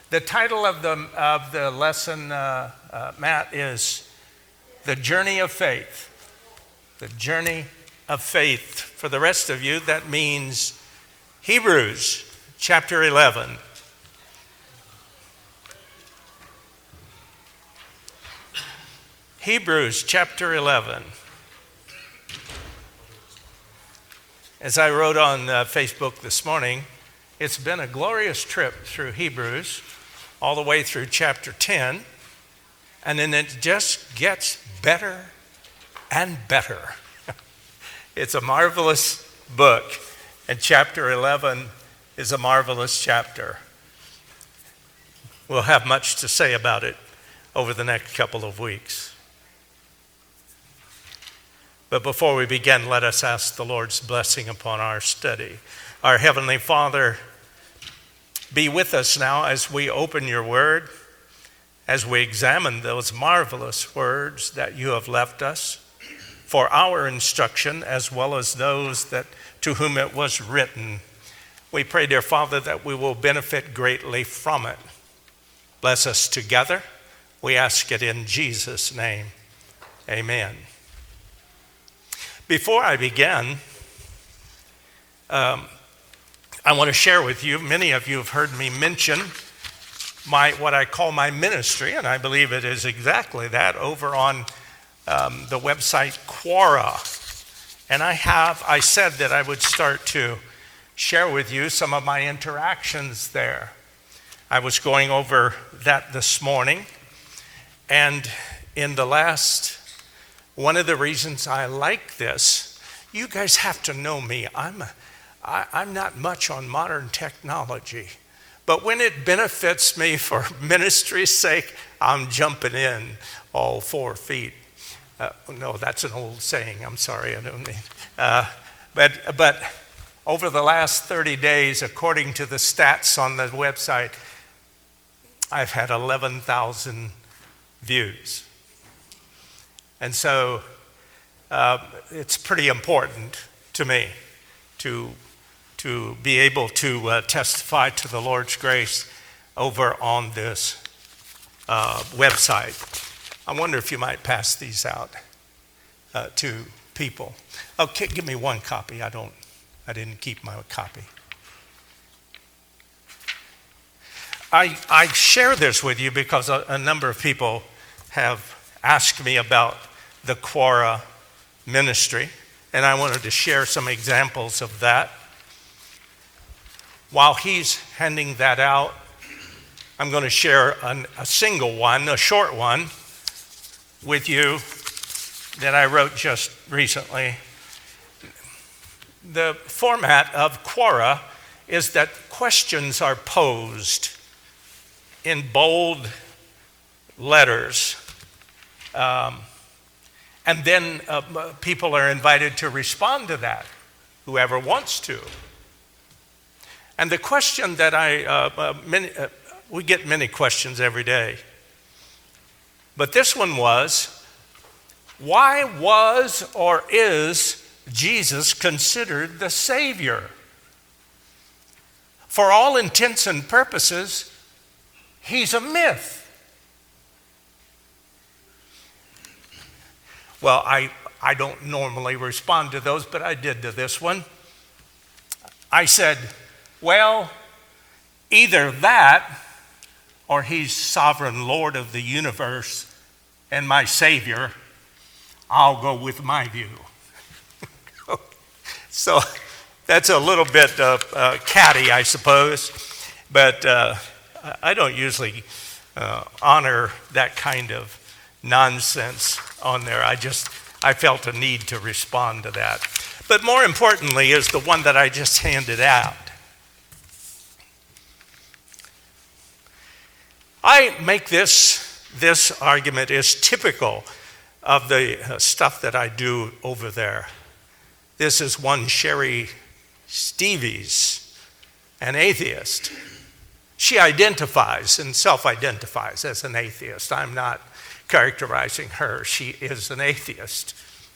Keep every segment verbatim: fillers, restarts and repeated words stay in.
The title of the of the lesson, uh, uh, Matt, is The Journey of Faith. The Journey of Faith. For the rest of you, that means Hebrews chapter eleven. Hebrews chapter eleven. As I wrote on uh, Facebook this morning, it's been a glorious trip through Hebrews, all the way through chapter ten, and then it just gets better and better. It's a marvelous book, and chapter eleven is a marvelous chapter. We'll have much to say about it over the next couple of weeks. But before we begin, let us ask the Lord's blessing upon our study. Our Heavenly Father, be with us now as we open your word, as we examine those marvelous words that you have left us for our instruction, as well as those that to whom it was written. We pray, dear Father, that we will benefit greatly from it. Bless us together. We ask it in Jesus' name. Amen. Before I begin, um, I want to share with you, many of you have heard me mention my what I call my ministry, and I believe it is exactly that, over on um, the website Quora. And I have, I said that I would start to share with you some of my interactions there. I was going over that this morning, and in the last, one of the reasons I like this, you guys have to know me. I'm a I, I'm not much on modern technology, but when it benefits me for ministry's sake, I'm jumping in all four feet. Uh, no, that's an old saying. I'm sorry, I don't mean. Uh, but but over the last thirty days, according to the stats on the website, I've had eleven thousand views, and so uh, it's pretty important to me to. to be able to uh, testify to the Lord's grace over on this uh, website. I wonder if you might pass these out uh, to people. Okay, give me one copy. I don't, I didn't keep my copy. I I share this with you because a, a number of people have asked me about the Quora ministry, and I wanted to share some examples of that. While he's handing that out, I'm going to share an, a single one, a short one, with you that I wrote just recently. The format of Quora is that questions are posed in bold letters, um, and then uh, people are invited to respond to that, whoever wants to. And the question that I, uh, uh, many, uh, we get many questions every day. But this one was, why was or is Jesus considered the Savior? For all intents and purposes, he's a myth. Well, I, I don't normally respond to those, but I did to this one. I said, well, either that or he's sovereign Lord of the universe and my Savior. I'll go with my view. So that's a little bit uh, uh, catty, I suppose, but uh, I don't usually uh, honor that kind of nonsense on there. I just, I felt a need to respond to that. But more importantly is the one that I just handed out. I make this, this argument is typical of the uh, stuff that I do over there. This is one Sherry Stevies, an atheist. She identifies and self-identifies as an atheist. I'm not characterizing her. She is an atheist.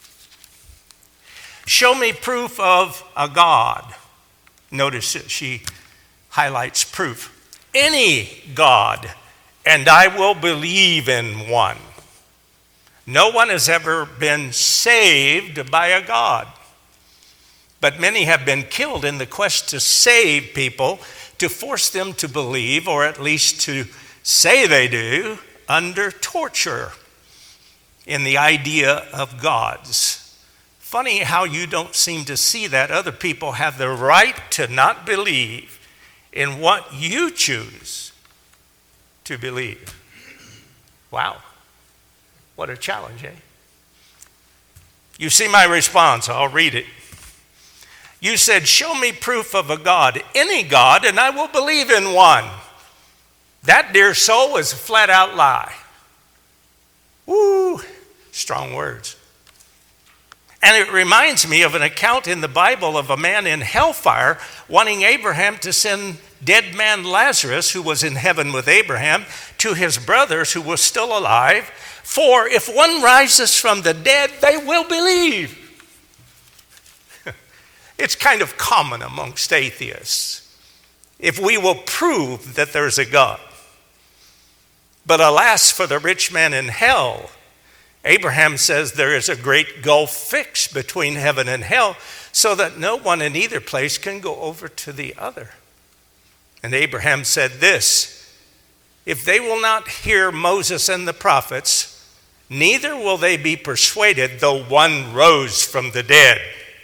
Show me proof of a God. Notice that she highlights proof. any God, and I will believe in one. No one has ever been saved by a God, but many have been killed in the quest to save people, to force them to believe, or at least to say they do, under torture in the idea of gods. Funny how you don't seem to see that other people have the right to not believe in what you choose to believe. Wow, what a challenge, eh? You see my response, I'll read it. You said, show me proof of a God, any God, and I will believe in one. That, dear soul, is a flat out lie. Woo, strong words. And it reminds me of an account in the Bible of a man in hellfire wanting Abraham to send dead man Lazarus, who was in heaven with Abraham, to his brothers who were still alive. For if one rises from the dead, they will believe. It's kind of common amongst atheists if we will prove that there's a God. But alas for the rich man in hell. Abraham says there is a great gulf fixed between heaven and hell, so that no one in either place can go over to the other. And Abraham said this, if they will not hear Moses and the prophets, neither will they be persuaded, though one rose from the dead.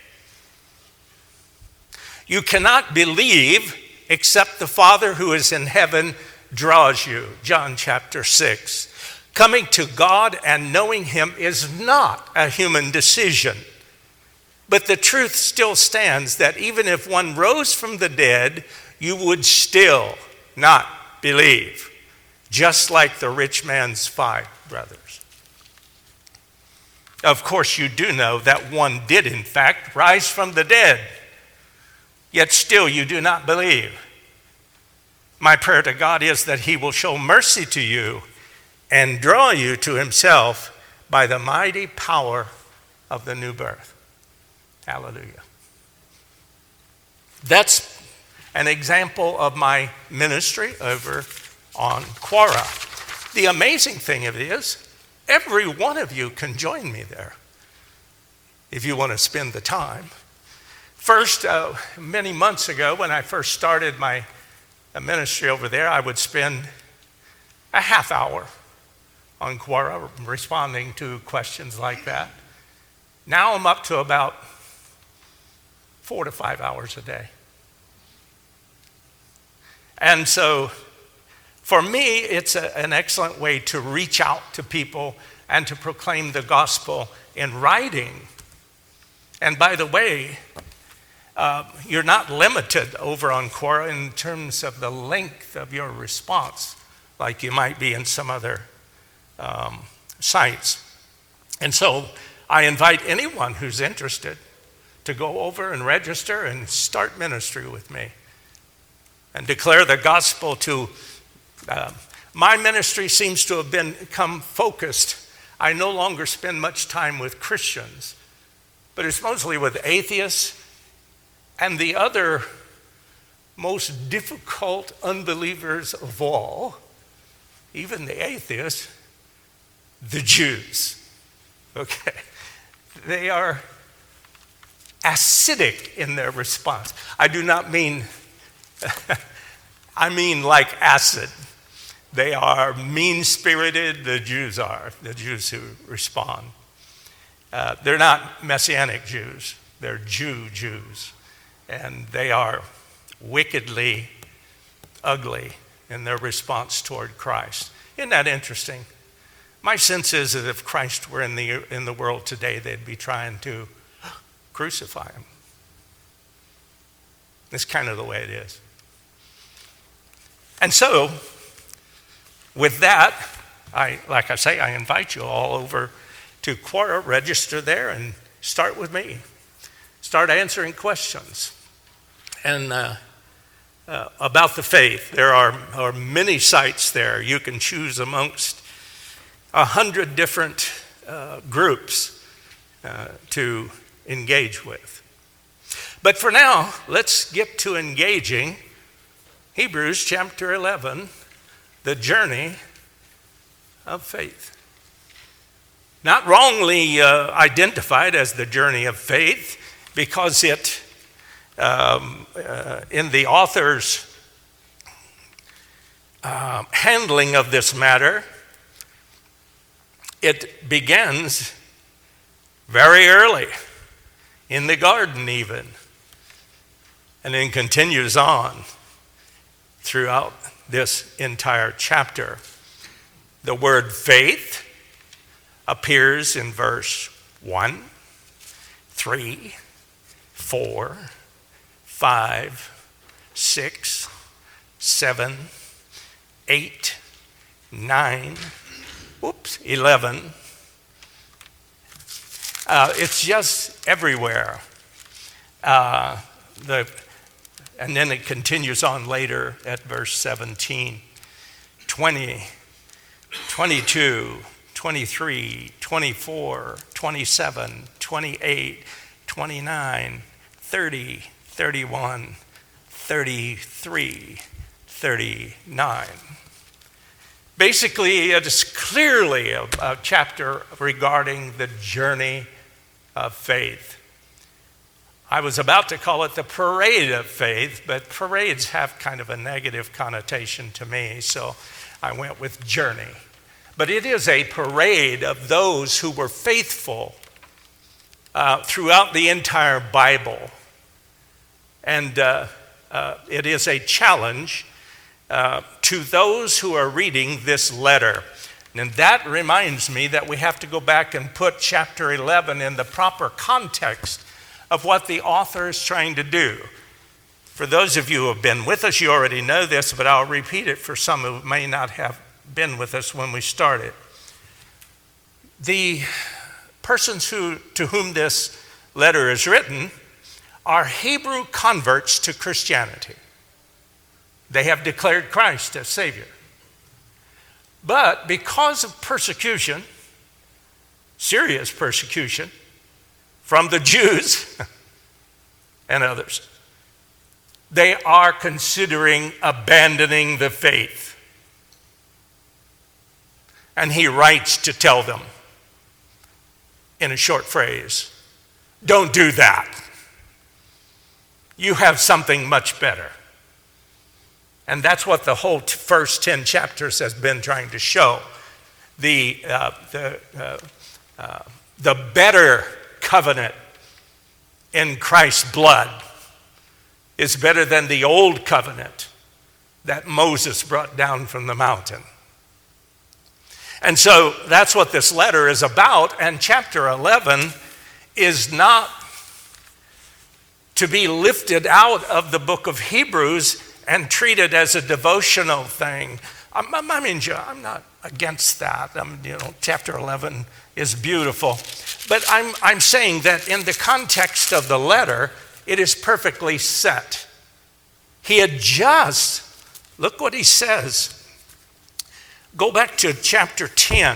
You cannot believe except the Father who is in heaven draws you. John chapter six. Coming to God and knowing him is not a human decision. But the truth still stands that even if one rose from the dead, you would still not believe. Just like the rich man's five brothers. Of course, you do know that one did in fact rise from the dead. Yet still you do not believe. My prayer to God is that he will show mercy to you and draw you to himself by the mighty power of the new birth. Hallelujah. That's an example of my ministry over on Quora. The amazing thing of it is, every one of you can join me there if you want to spend the time. First, uh, many months ago, when I first started my ministry over there, I would spend a half hour on Quora responding to questions like that. Now I'm up to about four to five hours a day. And so for me, it's a, an excellent way to reach out to people and to proclaim the gospel in writing. And by the way, uh, you're not limited over on Quora in terms of the length of your response, like you might be in some other um, sites. And so I invite anyone who's interested to go over and register and start ministry with me and declare the gospel to uh, my ministry seems to have been, become focused. I no longer spend much time with Christians, but it's mostly with atheists and the other most difficult unbelievers of all, even the atheists, the Jews. Okay. They are acidic in their response. I do not mean, I mean like acid. They are mean-spirited, the Jews are, the Jews who respond. Uh, they're not Messianic Jews, they're Jew Jews. And they are wickedly ugly in their response toward Christ. Isn't that interesting? My sense is that if Christ were in the, in the world today, they'd be trying to crucify him. It's kind of the way it is. And so, with that, I, like I say, I invite you all over to Quora, register there, and start with me. Start answering questions. And uh, uh, about the faith, there are, are many sites there. You can choose amongst a hundred different uh, groups uh, to engage with. But for now, let's get to engaging Hebrews chapter eleven, the journey of faith. Not wrongly uh, identified as the journey of faith, because it, um, uh, in the author's uh, handling of this matter, it begins very early, in the garden even, and then continues on throughout this entire chapter. The word faith appears in verse one, three, four, five, six, seven, eight, nine, oops, eleven. Uh, it's just everywhere. Uh, the, and then it continues on later at verse seventeen, twenty, twenty-two, twenty-three, twenty-four, twenty-seven, twenty-eight, twenty-nine, thirty, thirty-one, thirty-three, thirty-nine. Basically, it is clearly a, a chapter regarding the journey of faith. I was about to call it the parade of faith, but parades have kind of a negative connotation to me, so I went with journey. But it is a parade of those who were faithful uh, throughout the entire Bible. And uh, uh, it is a challenge uh, to those who are reading this letter. And that reminds me that we have to go back and put chapter eleven in the proper context of what the author is trying to do. For those of you who have been with us, you already know this, but I'll repeat it for some who may not have been with us when we started. The persons who, to whom this letter is written are Hebrew converts to Christianity. They have declared Christ as Savior. But because of persecution, serious persecution, from the Jews and others, they are considering abandoning the faith. And he writes to tell them in a short phrase, don't do that. You have something much better. And that's what the whole t- first ten chapters has been trying to show. The, uh, the, uh, uh, the better covenant in Christ's blood is better than the old covenant that Moses brought down from the mountain. And so that's what this letter is about. And chapter eleven is not to be lifted out of the book of Hebrews and treated as a devotional thing. I, I mean, I'm not against that. I'm, you know, chapter eleven is beautiful. But I'm, I'm saying that in the context of the letter, it is perfectly set. He adjusts. Look what he says. Go back to chapter ten,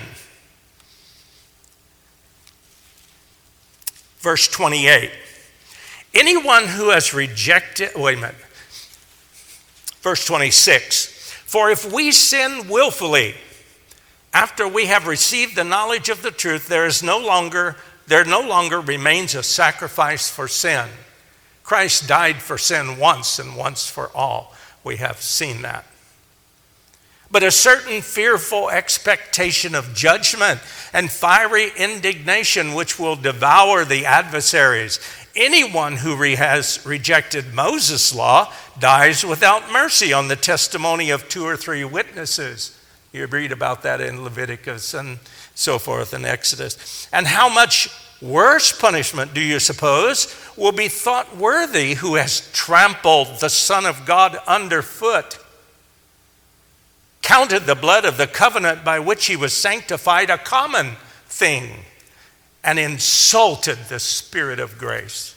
verse twenty-eight. Anyone who has rejected, wait a minute, verse twenty-six. For if we sin willfully, after we have received the knowledge of the truth, there is no longer, there no longer remains a sacrifice for sin. Christ died for sin once and once for all. We have seen that. But a certain fearful expectation of judgment and fiery indignation which will devour the adversaries. Anyone who re- has rejected Moses' law dies without mercy on the testimony of two or three witnesses. You read about that in Leviticus and so forth in Exodus. And how much worse punishment do you suppose will be thought worthy who has trampled the Son of God underfoot, counted the blood of the covenant by which he was sanctified a common thing, and insulted the Spirit of grace?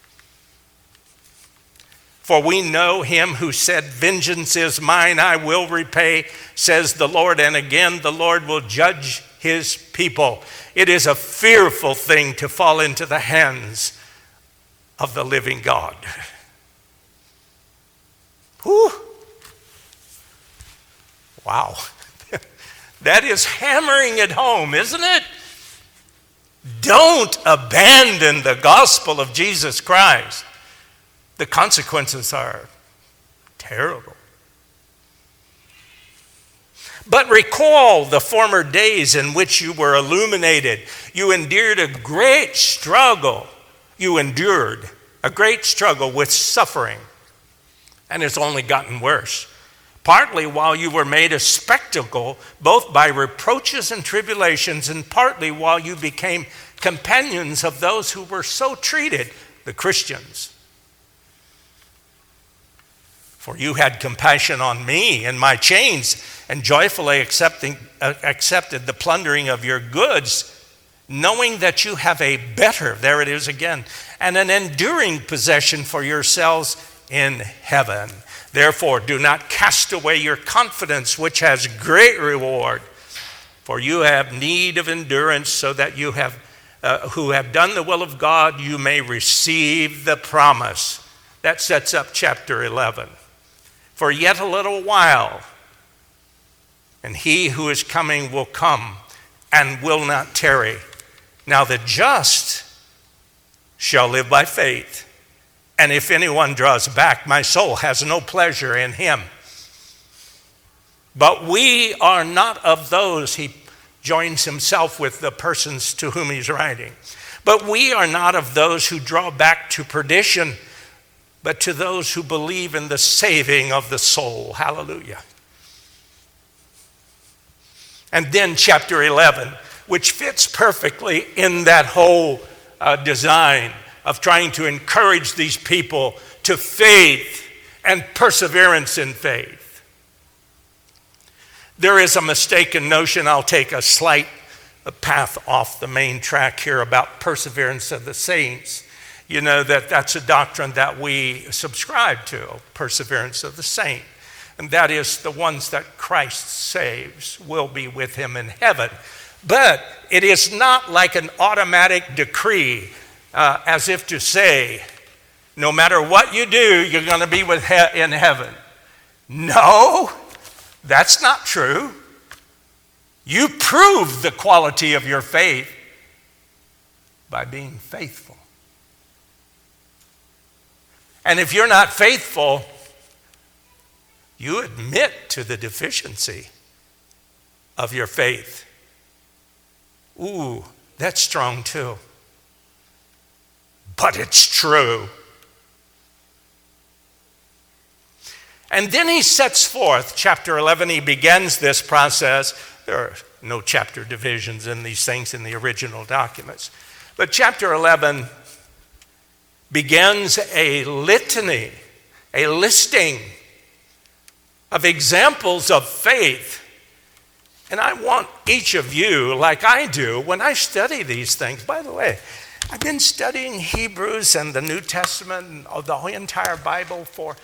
For we know him who said, vengeance is mine, I will repay, says the Lord. And again, the Lord will judge his people. It is a fearful thing to fall into the hands of the living God. Whew. Wow. That is hammering it home, isn't it? Don't abandon the gospel of Jesus Christ. The consequences are terrible. But recall the former days in which you were illuminated. You endured a great struggle. You endured a great struggle with suffering. And it's only gotten worse. Partly while you were made a spectacle, both by reproaches and tribulations, and partly while you became companions of those who were so treated, the Christians. For you had compassion on me and my chains, and joyfully accepting, uh, accepted the plundering of your goods, knowing that you have a better, there it is again, and an enduring possession for yourselves in heaven. Therefore, do not cast away your confidence, which has great reward. For you have need of endurance, so that you have, uh, who have done the will of God, you may receive the promise. That sets up chapter eleven. For yet a little while, and he who is coming will come and will not tarry. Now the just shall live by faith. And if anyone draws back, my soul has no pleasure in him. But we are not of those, he joins himself with the persons to whom he's writing. But we are not of those who draw back to perdition, but to those who believe in the saving of the soul. Hallelujah. And then chapter eleven, which fits perfectly in that whole uh, design of trying to encourage these people to faith and perseverance in faith. There is a mistaken notion, I'll take a slight path off the main track here, about perseverance of the saints. You know that that's a doctrine that we subscribe to, perseverance of the saint. And that is the ones that Christ saves will be with him in heaven. But it is not like an automatic decree, uh, as if to say, no matter what you do, you're going to be with he- in heaven. No, that's not true. You prove the quality of your faith by being faithful. And if you're not faithful, you admit to the deficiency of your faith. Ooh, that's strong too. But it's true. And then he sets forth, chapter eleven, he begins this process. There are no chapter divisions in these things in the original documents. But chapter eleven begins a litany, a listing of examples of faith. And I want each of you, like I do, when I study these things, by the way, I've been studying Hebrews and the New Testament and the entire Bible for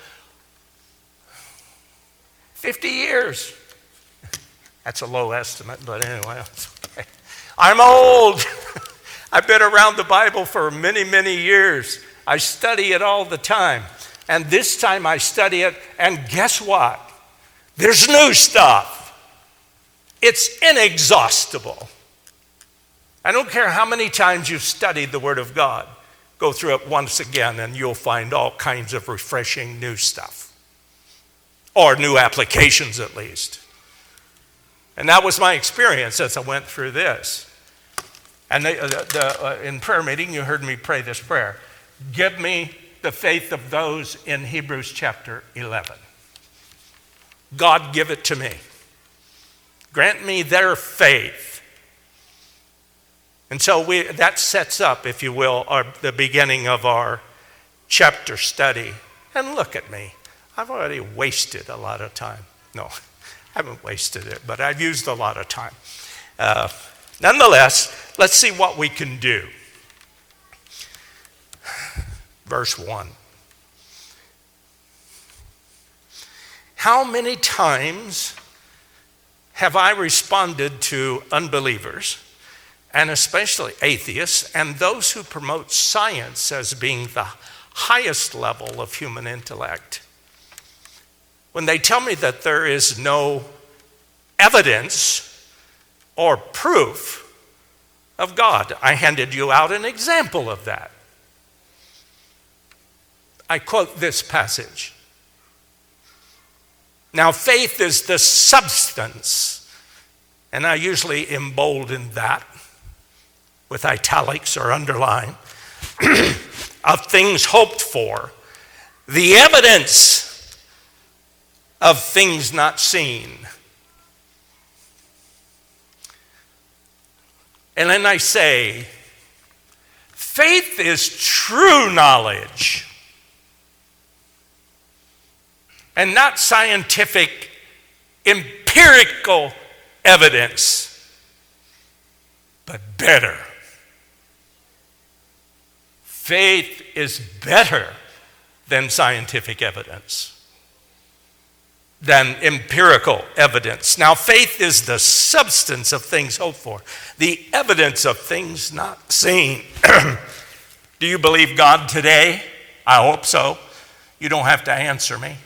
fifty years. That's a low estimate, but anyway, okay. I'm old. I've been around the Bible for many, many years. I study it all the time. And this time I study it, and guess what? There's new stuff. It's inexhaustible. I don't care how many times you've studied the Word of God. Go through it once again, and you'll find all kinds of refreshing new stuff. Or new applications, at least. And that was my experience as I went through this. And the, the, the, uh, in prayer meeting, you heard me pray this prayer. Give me the faith of those in Hebrews chapter eleven. God, give it to me. Grant me their faith. And so we, that sets up, if you will, our, the beginning of our chapter study. And look at me. I've already wasted a lot of time. No, I haven't wasted it, but I've used a lot of time. Uh, nonetheless, let's see what we can do. Verse one. How many times have I responded to unbelievers, and especially atheists, and those who promote science as being the highest level of human intellect, when they tell me that there is no evidence or proof of God. I handed you out an example of that. I quote this passage. Now, faith is the substance, and I usually embolden that with italics or underline, of things hoped for, the evidence of things not seen. And then I say, faith is true knowledge and not scientific, empirical evidence, but better. Faith is better than scientific evidence, than empirical evidence. Now, faith is the substance of things hoped for, the evidence of things not seen. Do you believe God today? I hope so. You don't have to answer me.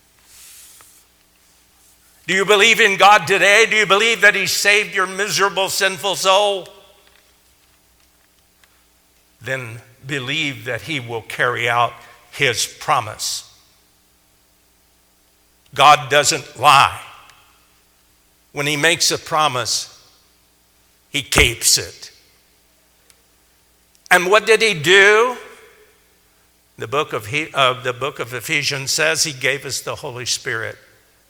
Do you believe in God today? Do you believe that He saved your miserable, sinful soul? Then believe that He will carry out His promise. God doesn't lie. When He makes a promise, He keeps it. And what did He do? The book of he, uh, the book of Ephesians says He gave us the Holy Spirit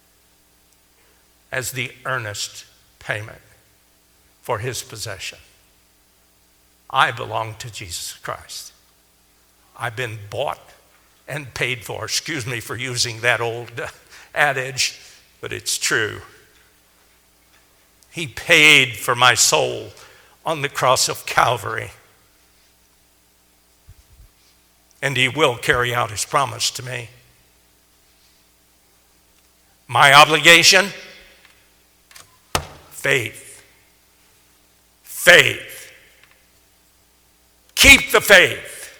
as the earnest payment for His possession. I belong to Jesus Christ. I've been bought and paid for. Excuse me for using that old adage, but it's true. He paid for my soul on the cross of Calvary. And He will carry out His promise to me. My obligation? Faith. Faith. Keep the faith.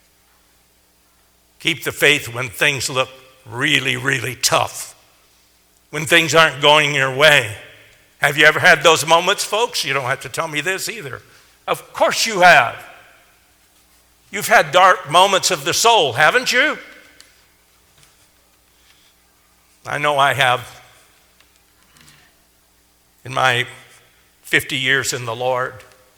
Keep the faith when things look really, really tough. When things aren't going your way. Have you ever had those moments, folks? You don't have to tell me this either. Of course you have. You've had dark moments of the soul, haven't you? I know I have. In my fifty years in the Lord,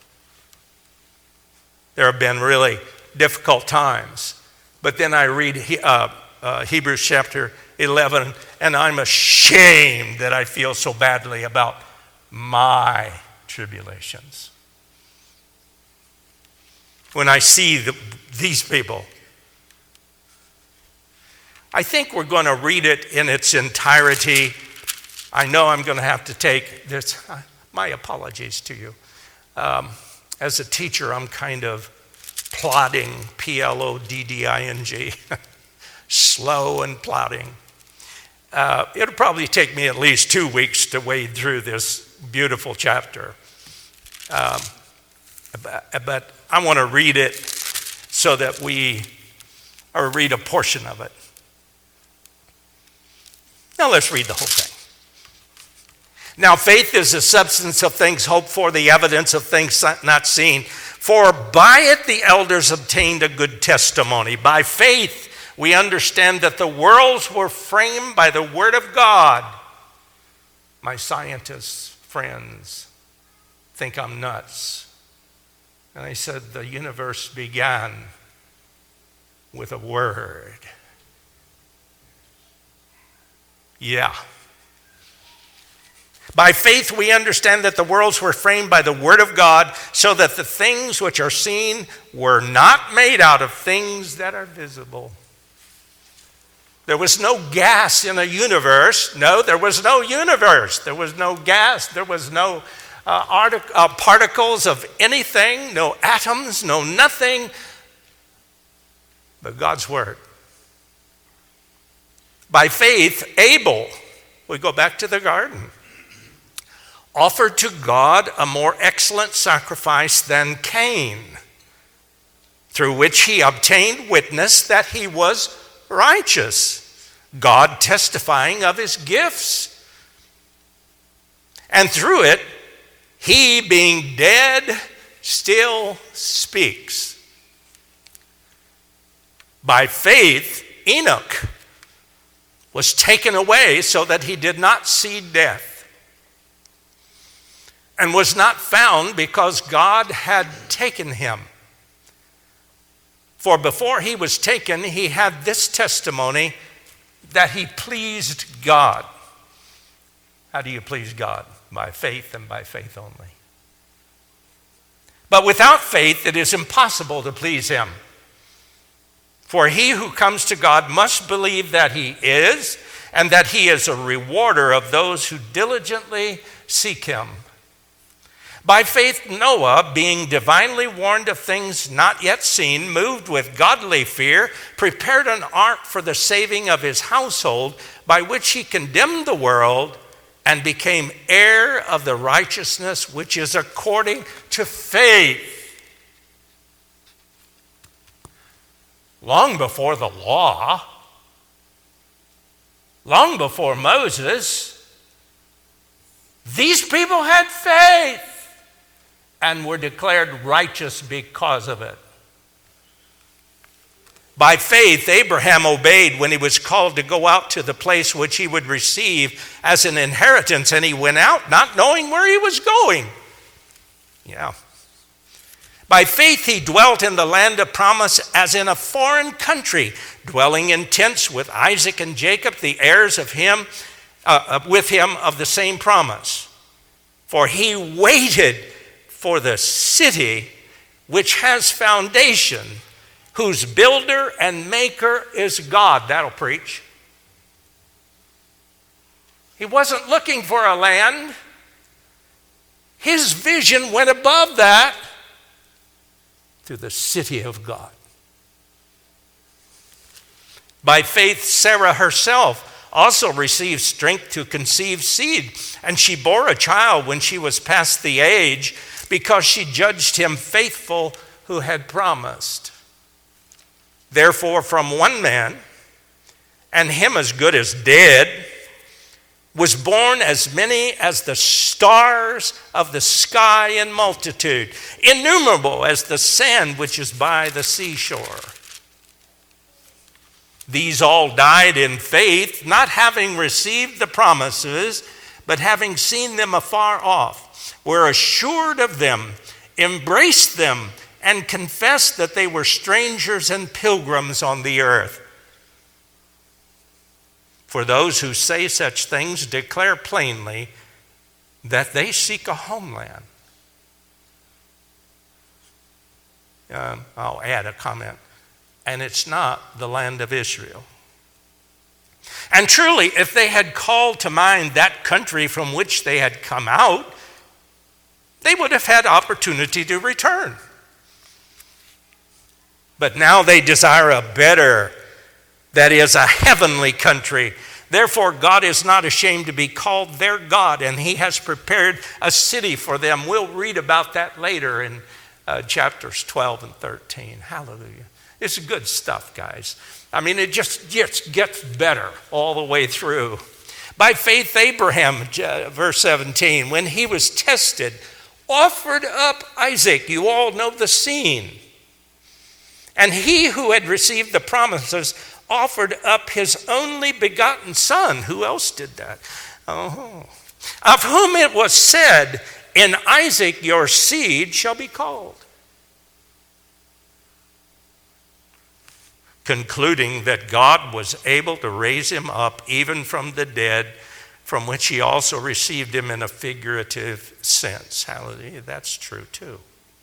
there have been really difficult times. But then I read uh, uh, Hebrews chapter eleven, and I'm ashamed that I feel so badly about my tribulations. When I see the, these people, I think we're going to read it in its entirety. I know I'm going to have to take this. My apologies to you. Um, as a teacher, I'm kind of plodding, P L O D D I N G, slow and plodding. Uh, it'll probably take me at least two weeks to wade through this beautiful chapter. Um, but, but I want to read it so that we, or read a portion of it. Now let's read the whole thing. Now faith is the substance of things hoped for, the evidence of things not seen. For by it the elders obtained a good testimony. By faith we understand that the worlds were framed by the word of God. My scientist friends think I'm nuts. And I said the universe began with a word. Yeah. By faith we understand that the worlds were framed by the word of God, so that the things which are seen were not made out of things that are visible. There was no gas in a universe. No, there was no universe. There was no gas. There was no uh, artic- uh, particles of anything, no atoms, no nothing but God's word. By faith, Abel, we go back to the garden, offered to God a more excellent sacrifice than Cain, through which he obtained witness that he was righteous, God testifying of his gifts. And through it, he, being dead, still speaks. By faith, Enoch was taken away so that he did not see death, and was not found because God had taken him. For before he was taken, he had this testimony that he pleased God. How do you please God? By faith, and by faith only. But without faith, it is impossible to please him. For he who comes to God must believe that he is, and that he is a rewarder of those who diligently seek him. By faith, Noah, being divinely warned of things not yet seen, moved with godly fear, prepared an ark for the saving of his household, by which he condemned the world and became heir of the righteousness which is according to faith. Long before the law, long before Moses, these people had faith and were declared righteous because of it. By faith, Abraham obeyed when he was called to go out to the place which he would receive as an inheritance, and he went out not knowing where he was going. Yeah. By faith, he dwelt in the land of promise as in a foreign country, dwelling in tents with Isaac and Jacob, the heirs of him, uh, with him of the same promise. For he waited for the city which has foundation, whose builder and maker is God. That'll preach. He wasn't looking for a land. His vision went above that to the city of God. By faith, Sarah herself also received strength to conceive seed, and she bore a child when she was past the age, because she judged him faithful who had promised. Therefore, from one man, and him as good as dead, was born as many as the stars of the sky in multitude, innumerable as the sand which is by the seashore. These all died in faith, not having received the promises, but having seen them afar off, were assured of them, embraced them, and confessed that they were strangers and pilgrims on the earth. For those who say such things declare plainly that they seek a homeland. Um, I'll add a comment. And it's not the land of Israel. And truly, if they had called to mind that country from which they had come out, they would have had opportunity to return. But now they desire a better, that is, a heavenly country. Therefore, God is not ashamed to be called their God, and he has prepared a city for them. We'll read about that later in uh, chapters twelve and thirteen. Hallelujah. It's good stuff, guys. I mean, it just gets, gets better all the way through. By faith, Abraham, verse seventeen, when he was tested, offered up Isaac. You all know the scene. And he who had received the promises offered up his only begotten son. Who else did that? Oh. Of whom it was said, in Isaac your seed shall be called. Concluding that God was able to raise him up even from the dead, from which he also received him in a figurative sense. Hallelujah, that's true too.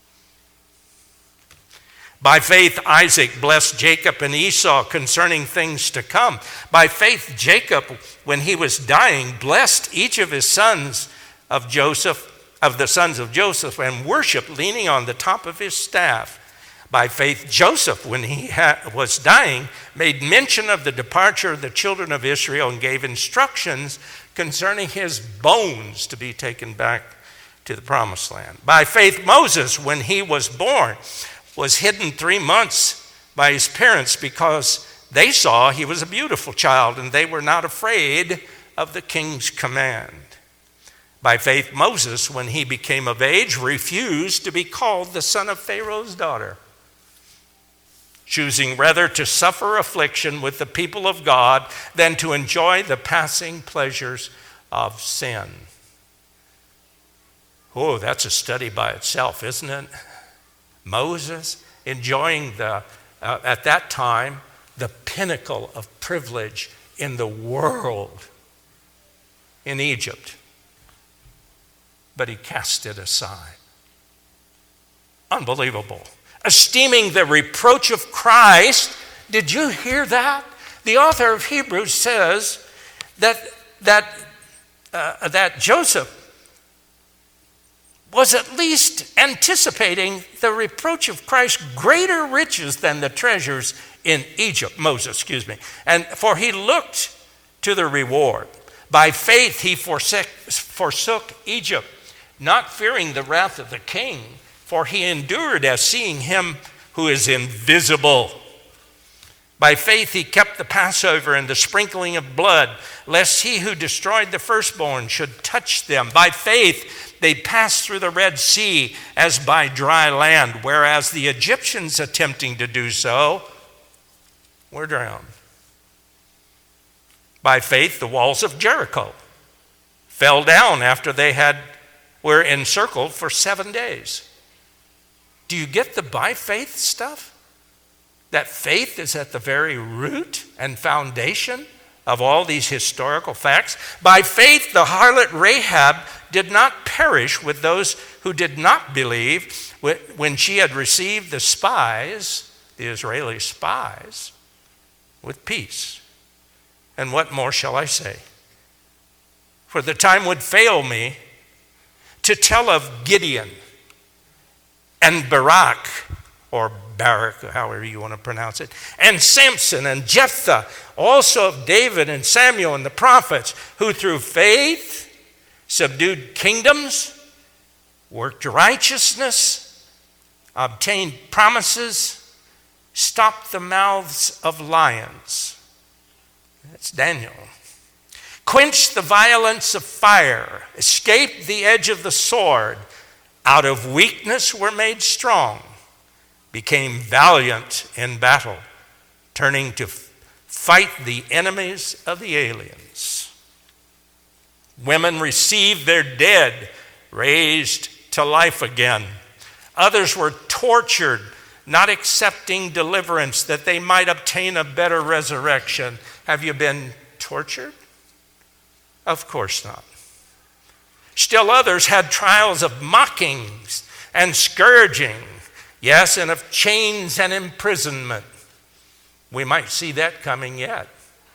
By faith, Isaac blessed Jacob and Esau concerning things to come. By faith, Jacob, when he was dying, blessed each of his sons of Joseph, of the sons of Joseph, and worshiped leaning on the top of his staff. By faith, Joseph, when he ha- was dying, made mention of the departure of the children of Israel and gave instructions concerning his bones to be taken back to the promised land. By faith, Moses, when he was born, was hidden three months by his parents because they saw he was a beautiful child and they were not afraid of the king's command. By faith, Moses, when he became of age, refused to be called the son of Pharaoh's daughter, choosing rather to suffer affliction with the people of God than to enjoy the passing pleasures of sin. Oh, that's a study by itself, isn't it? Moses enjoying the, uh, at that time, the pinnacle of privilege in the world in Egypt. But he cast it aside. Unbelievable. Esteeming the reproach of Christ. Did you hear that? The author of Hebrews says that, that, uh, that Joseph was at least anticipating the reproach of Christ, greater riches than the treasures in Egypt. Moses, excuse me. And for he looked to the reward. By faith he forsook, forsook Egypt, not fearing the wrath of the king, for he endured as seeing him who is invisible. By faith he kept the Passover and the sprinkling of blood, lest he who destroyed the firstborn should touch them. By faith they passed through the Red Sea as by dry land, whereas the Egyptians attempting to do so were drowned. By faith the walls of Jericho fell down after they had were encircled for seven days. Do you get the by faith stuff? That faith is at the very root and foundation of all these historical facts. By faith, the harlot Rahab did not perish with those who did not believe when she had received the spies, the Israeli spies, with peace. And what more shall I say? For the time would fail me to tell of Gideon and Barak, or Barak, however you want to pronounce it, and Samson and Jephthah, also of David and Samuel and the prophets, who through faith subdued kingdoms, worked righteousness, obtained promises, stopped the mouths of lions. That's Daniel. Quenched the violence of fire, escaped the edge of the sword, out of weakness were made strong, became valiant in battle, turning to fight the enemies of the aliens. Women received their dead, raised to life again. Others were tortured, not accepting deliverance that they might obtain a better resurrection. Have you been tortured? Of course not. Still others had trials of mockings and scourging, yes, and of chains and imprisonment. We might see that coming yet.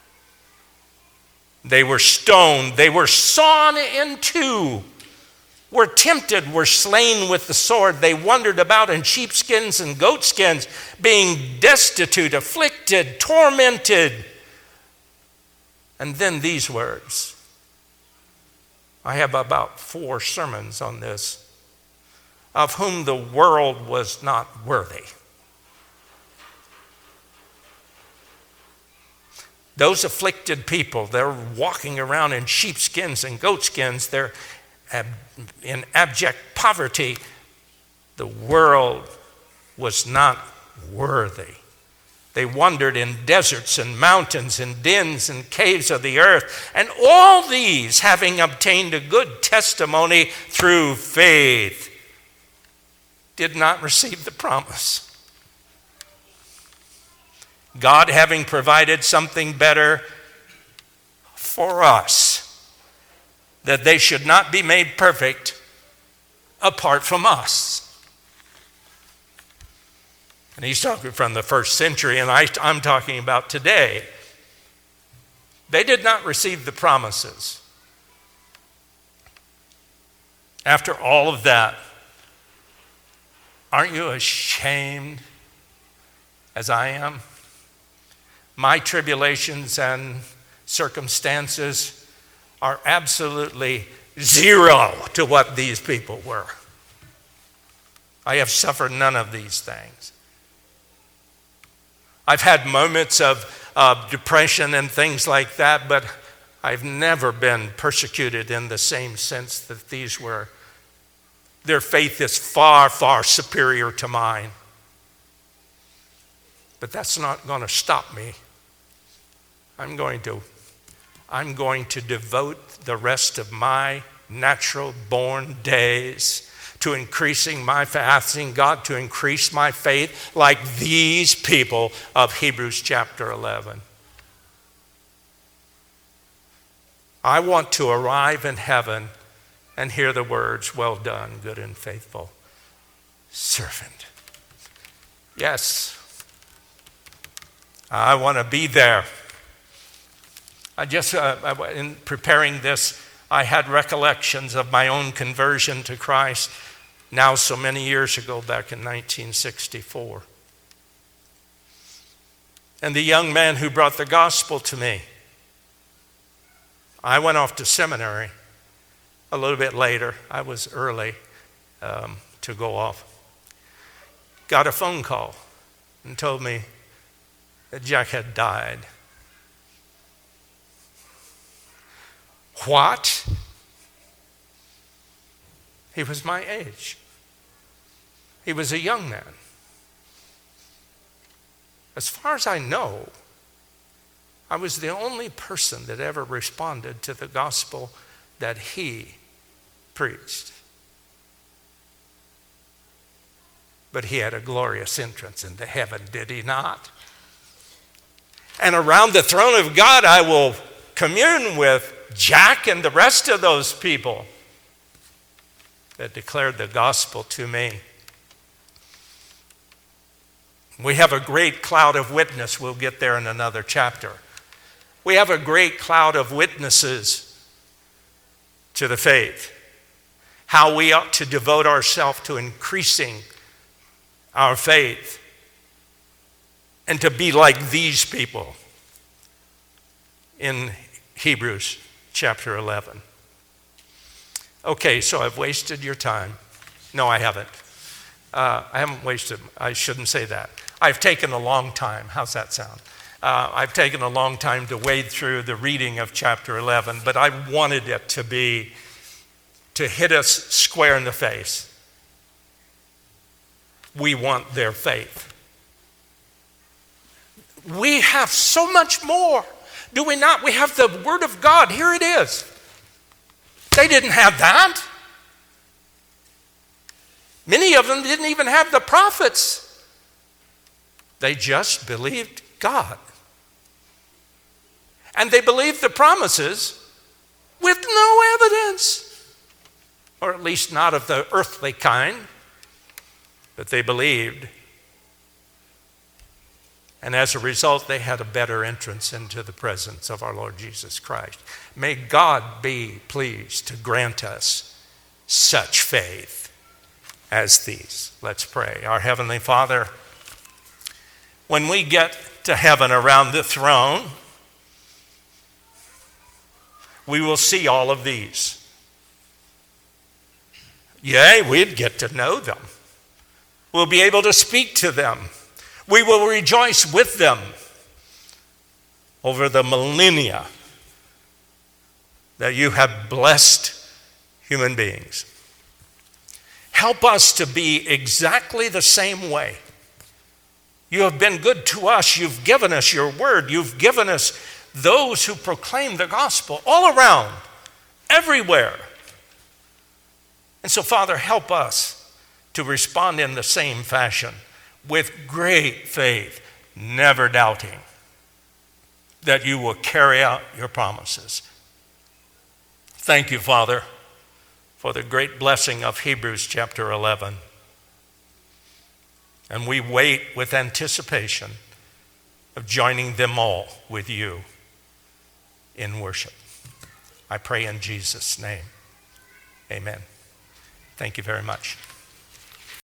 They were stoned, they were sawn in two, were tempted, were slain with the sword. They wandered about in sheepskins and goatskins, being destitute, afflicted, tormented. And then these words. I have about four sermons on this. Of whom the world was not worthy. Those afflicted people, they're walking around in sheepskins and goatskins. They're ab- in abject poverty. The world was not worthy. They wandered in deserts and mountains and dens and caves of the earth. And all these, having obtained a good testimony through faith, did not receive the promise. God having provided something better for us, that they should not be made perfect apart from us. And he's talking from the first century, and I, I'm talking about today. They did not receive the promises. After all of that, aren't you ashamed, as I am? My tribulations and circumstances are absolutely zero to what these people were. I have suffered none of these things. I've had moments of uh, depression and things like that, but I've never been persecuted in the same sense that these were. Their faith is far, far superior to mine. But that's not going to stop me. I'm going to, I'm going to devote the rest of my natural born days to increasing my faith, asking God to increase my faith like these people of Hebrews chapter eleven. I want to arrive in heaven and hear the words, "Well done, good and faithful servant." Yes, I want to be there. I just, uh, in preparing this, I had recollections of my own conversion to Christ now so many years ago, back in nineteen sixty-four. And the young man who brought the gospel to me. I went off to seminary a little bit later. I was early um, to go off. Got a phone call and told me that Jack had died. What? He was my age. He was a young man. As far as I know, I was the only person that ever responded to the gospel that he preached. But he had a glorious entrance into heaven, did he not? And around the throne of God, I will commune with Jack and the rest of those people that declared the gospel to me. We have a great cloud of witness. We'll get there in another chapter. We have a great cloud of witnesses to the faith. How we ought to devote ourselves to increasing our faith and to be like these people in Hebrews chapter eleven. Okay, so I've wasted your time. No, I haven't. Uh, I haven't wasted, I shouldn't say that. I've taken a long time. How's that sound? Uh, I've taken a long time to wade through the reading of chapter eleven, but I wanted it to be, to hit us square in the face. We want their faith. We have so much more, do we not? We have the Word of God. Here it is. They didn't have that. Many of them didn't even have the prophets. They just believed God. And they believed the promises with no evidence, or at least not of the earthly kind, but they believed. And as a result, they had a better entrance into the presence of our Lord Jesus Christ. May God be pleased to grant us such faith as these. Let's pray. Our Heavenly Father, when we get to heaven around the throne, we will see all of these. Yea, we'd get to know them. We'll be able to speak to them. We will rejoice with them over the millennia that you have blessed human beings. Help us to be exactly the same way. You have been good to us. You've given us your word. You've given us those who proclaim the gospel all around, everywhere. And so, Father, help us to respond in the same fashion with great faith, never doubting that you will carry out your promises. Thank you, Father, for the great blessing of Hebrews chapter eleven. And we wait with anticipation of joining them all with you in worship. I pray in Jesus' name. Amen. Thank you very much.